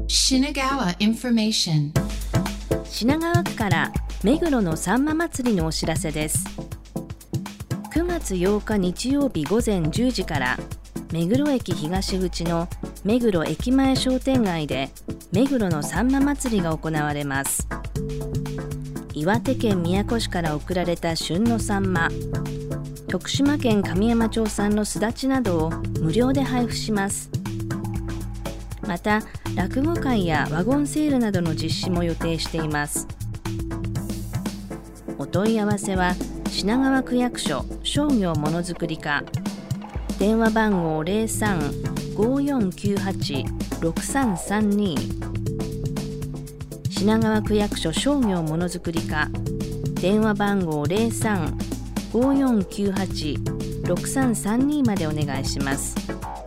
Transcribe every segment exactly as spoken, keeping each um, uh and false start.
Shinagawa Information。 品川区から目黒のさんま祭りのお知らせです。くがつようか日曜日午前じゅうじから目黒駅東口の目黒駅前商店街で目黒のさんま祭りが行われます。岩手県宮古市から送られた旬のサンマ、徳島県神山町産のすだちなどを無料で配布します。また落語会やワゴンセールなどの実施も予定しています。お問い合わせは品川区役所商業ものづくり課、電話番号 ゼロさん ごーよんきゅうはち ろくさんさんに、 品川区役所商業ものづくり課、電話番号 ゼロさん ごーよんきゅうはち ろくさんさんに までお願いします。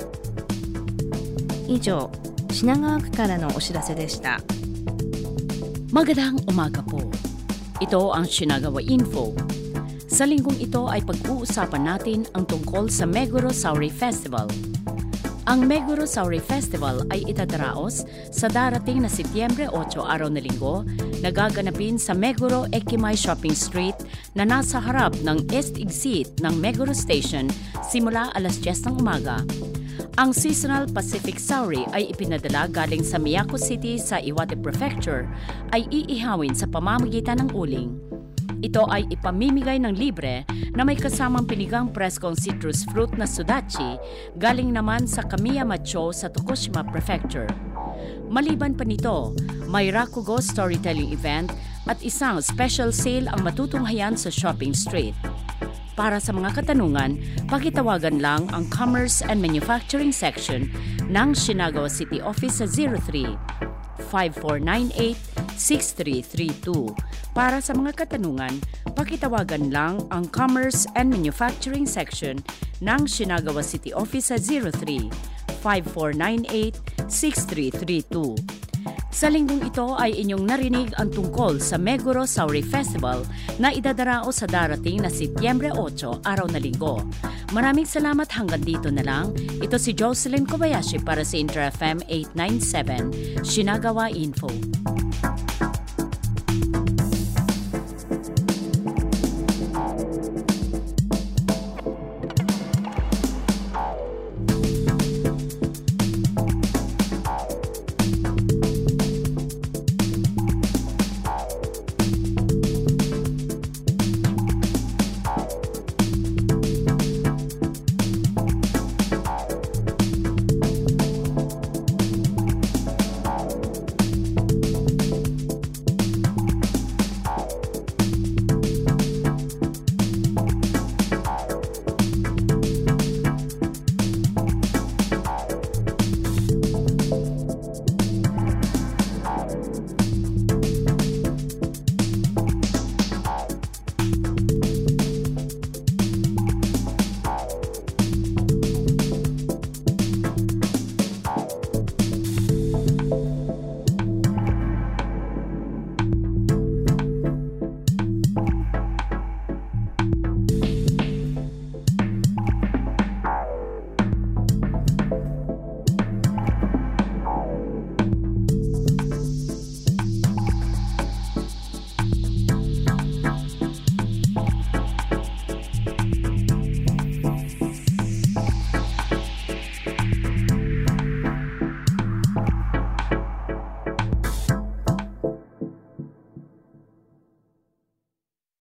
以上、品川区からのお知らせでした。 Magandang umaga po. Ito ang Shinagawa Info. Sa linggong ito ay pag-uusapan natin ang tungkol sa Meguro Sauri Festival. Ang Meguro Sauri Festival ay itadaraos sa darating na Setyembre eight araw na linggo na gaganapin sa Meguro Ekimay Shopping Street na nasa harap ng East Exit ng Meguro Station simula alas diyes ng umaga. Ang Seasonal Pacific Sauri ay ipinadala galing sa Miyako City sa Iwate Prefecture ay iihawin sa pamamagitan ng uling. Ito ay ipamimigay ng libre na may kasamang pinigang preskong citrus fruit na sudachi galing naman sa Kamiyamacho sa Tokushima Prefecture. Maliban pa nito, may Rakugo storytelling event at isang special sale ang matutunghayan sa shopping street. Para sa mga katanungan, pakitawagan lang ang Commerce and Manufacturing Section ng Shinagawa City Office sa zero three, five four nine eight, six three three two. Para sa mga katanungan, pakitawagan lang ang Commerce and Manufacturing Section ng Shinagawa City Office sa zero three, five four nine eight, six three three two. Sa linggong ito ay inyong narinig ang tungkol sa Meguro Sauri Festival na idadarao sa darating na Setyembre eight araw na linggo. Maraming salamat, hanggang dito na lang. Ito si Jocelyn Kobayashi para sa Inter F M eight ninety-seven, Shinagawa Info.